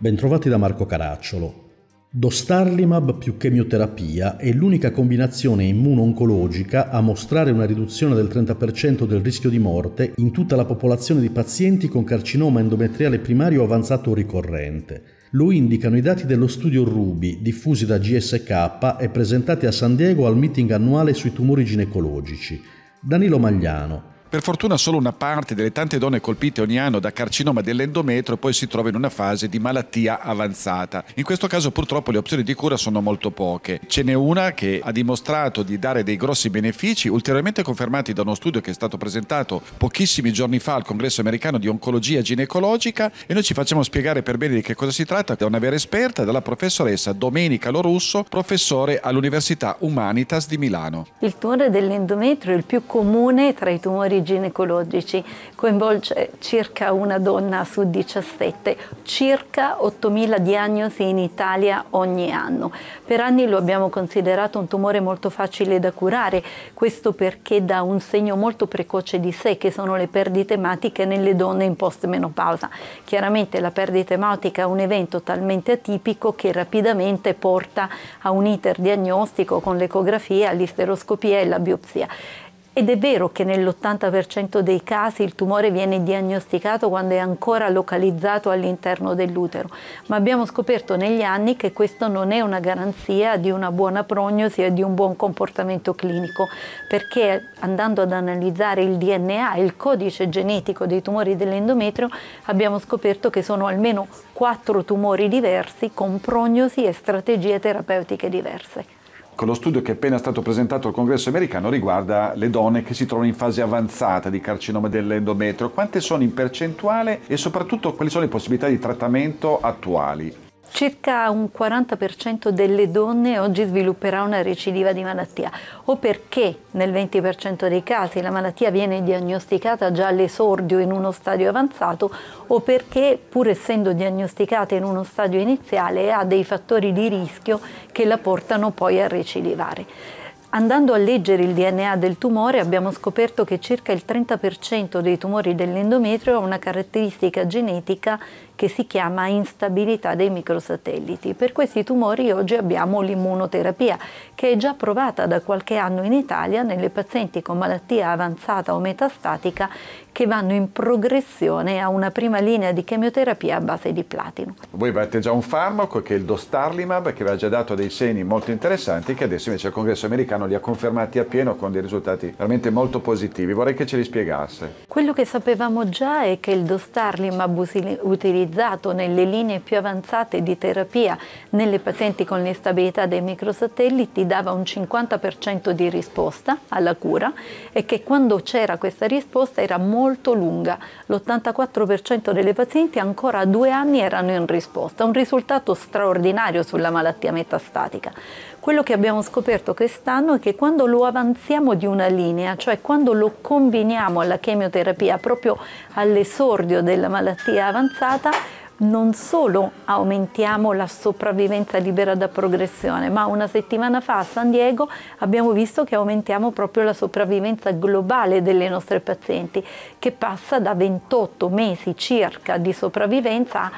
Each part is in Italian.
Bentrovati da Marco Caracciolo. Dostarlimab più chemioterapia è l'unica combinazione immuno-oncologica a mostrare una riduzione del 30% del rischio di morte in tutta la popolazione di pazienti con carcinoma endometriale primario avanzato o ricorrente. Lo indicano i dati dello studio RUBY, diffusi da GSK e presentati a San Diego al meeting annuale sui tumori ginecologici. Danilo Magliano. Per fortuna solo una parte delle tante donne colpite ogni anno da carcinoma dell'endometrio poi si trova in una fase di malattia avanzata. In questo caso purtroppo le opzioni di cura sono molto poche. Ce n'è una che ha dimostrato di dare dei grossi benefici, ulteriormente confermati da uno studio che è stato presentato pochissimi giorni fa al Congresso americano di oncologia ginecologica, e noi ci facciamo spiegare per bene di che cosa si tratta da una vera esperta, dalla professoressa Domenica Lorusso, professore all'Università Humanitas di Milano. Il tumore dell'endometrio è il più comune tra i tumori ginecologici, coinvolge circa una donna su 17, circa 8.000 diagnosi in Italia ogni anno. Per anni lo abbiamo considerato un tumore molto facile da curare, questo perché dà un segno molto precoce di sé, che sono le perdite ematiche nelle donne in postmenopausa. Chiaramente la perdita ematica è un evento talmente atipico che rapidamente porta a un iter diagnostico con l'ecografia, l'isteroscopia e la biopsia. Ed è vero che nell'80% dei casi il tumore viene diagnosticato quando è ancora localizzato all'interno dell'utero, ma abbiamo scoperto negli anni che questo non è una garanzia di una buona prognosi e di un buon comportamento clinico, perché andando ad analizzare il DNA, il codice genetico dei tumori dell'endometrio, abbiamo scoperto che sono almeno 4 tumori diversi con prognosi e strategie terapeutiche diverse. Con lo studio che è appena stato presentato al Congresso americano riguarda le donne che si trovano in fase avanzata di carcinoma dell'endometrio. Quante sono in percentuale e soprattutto quali sono le possibilità di trattamento attuali? Circa un 40% delle donne oggi svilupperà una recidiva di malattia, o perché nel 20% dei casi la malattia viene diagnosticata già all'esordio in uno stadio avanzato, o perché, pur essendo diagnosticata in uno stadio iniziale, ha dei fattori di rischio che la portano poi a recidivare. Andando a leggere il DNA del tumore abbiamo scoperto che circa il 30% dei tumori dell'endometrio ha una caratteristica genetica che si chiama instabilità dei microsatelliti. Per questi tumori oggi abbiamo l'immunoterapia, che è già provata da qualche anno in Italia nelle pazienti con malattia avanzata o metastatica che vanno in progressione a una prima linea di chemioterapia a base di platino. Voi avete già un farmaco che è il Dostarlimab, che aveva già dato dei segni molto interessanti, che adesso invece il Congresso americano li ha confermati appieno con dei risultati veramente molto positivi. Vorrei che ce li spiegasse. Quello che sapevamo già è che il Dostarlimab utilizzato nelle linee più avanzate di terapia nelle pazienti con l'instabilità dei microsatelliti dava un 50% di risposta alla cura, e che quando c'era questa risposta era molto lunga. L'84% delle pazienti ancora a 2 anni erano in risposta, un risultato straordinario sulla malattia metastatica. Quello che abbiamo scoperto quest'anno è che quando lo avanziamo di una linea, cioè quando lo combiniamo alla chemioterapia proprio all'esordio della malattia avanzata, non solo aumentiamo la sopravvivenza libera da progressione, ma una settimana fa a San Diego abbiamo visto che aumentiamo proprio la sopravvivenza globale delle nostre pazienti, che passa da 28 mesi circa di sopravvivenza a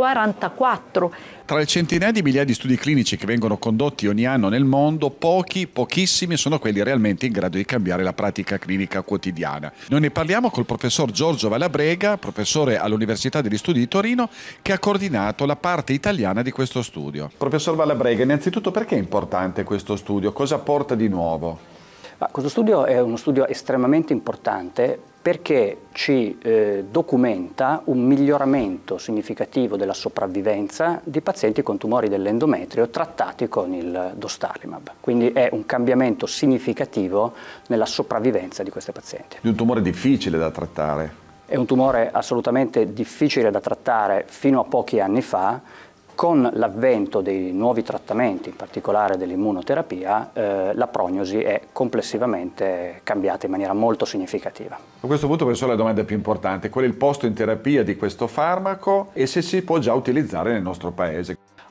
44. Tra le centinaia di migliaia di studi clinici che vengono condotti ogni anno nel mondo, pochissimi sono quelli realmente in grado di cambiare la pratica clinica quotidiana. Noi ne parliamo col professor Giorgio Valabrega, professore all'Università degli Studi di Torino, che ha coordinato la parte italiana di questo studio. Professor Valabrega, innanzitutto perché è importante questo studio? Cosa porta di nuovo? Questo studio è uno studio estremamente importante perché ci documenta un miglioramento significativo della sopravvivenza di pazienti con tumori dell'endometrio trattati con il Dostarlimab. Quindi è un cambiamento significativo nella sopravvivenza di queste pazienti. Di un tumore difficile da trattare. È un tumore assolutamente difficile da trattare fino a pochi anni fa. Con l'avvento dei nuovi trattamenti, in particolare dell'immunoterapia, la prognosi è complessivamente cambiata in maniera molto significativa. A questo punto, professore, la domanda più importante: qual è il posto in terapia di questo farmaco e se si può già utilizzare nel nostro paese?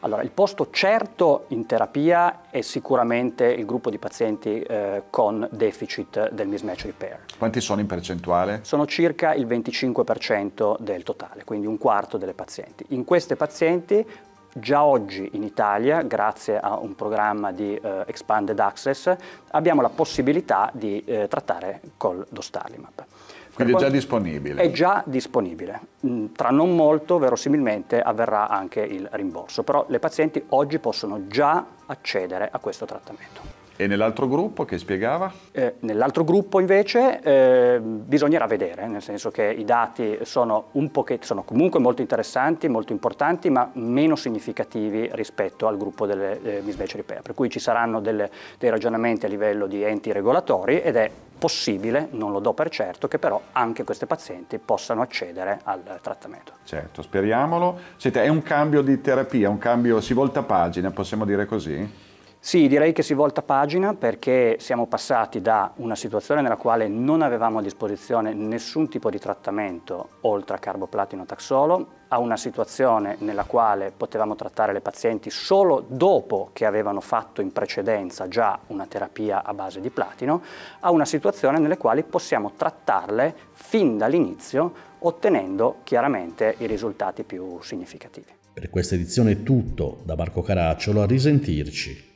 Allora, il posto certo in terapia è sicuramente il gruppo di pazienti con deficit del mismatch repair. Quanti sono in percentuale? Sono circa il 25% del totale, quindi un quarto delle pazienti. In queste pazienti già oggi in Italia, grazie a un programma di Expanded Access, abbiamo la possibilità di trattare col dostarlimab. Quindi è già disponibile? È già disponibile. Tra non molto, verosimilmente, avverrà anche il rimborso, però le pazienti oggi possono già accedere a questo trattamento. E nell'altro gruppo che spiegava? Nell'altro gruppo invece bisognerà vedere, nel senso che i dati sono comunque molto interessanti, molto importanti, ma meno significativi rispetto al gruppo delle mismatch repair, per cui ci saranno dei ragionamenti a livello di enti regolatori ed è possibile, non lo do per certo, che però anche queste pazienti possano accedere al trattamento. Certo, speriamolo. Senta, è un cambio di terapia, si volta pagina, possiamo dire così? Sì, direi che si volta pagina perché siamo passati da una situazione nella quale non avevamo a disposizione nessun tipo di trattamento oltre a carboplatino taxolo a una situazione nella quale potevamo trattare le pazienti solo dopo che avevano fatto in precedenza già una terapia a base di platino, a una situazione nelle quali possiamo trattarle fin dall'inizio ottenendo chiaramente i risultati più significativi. Per questa edizione è tutto, da Marco Caracciolo, a risentirci.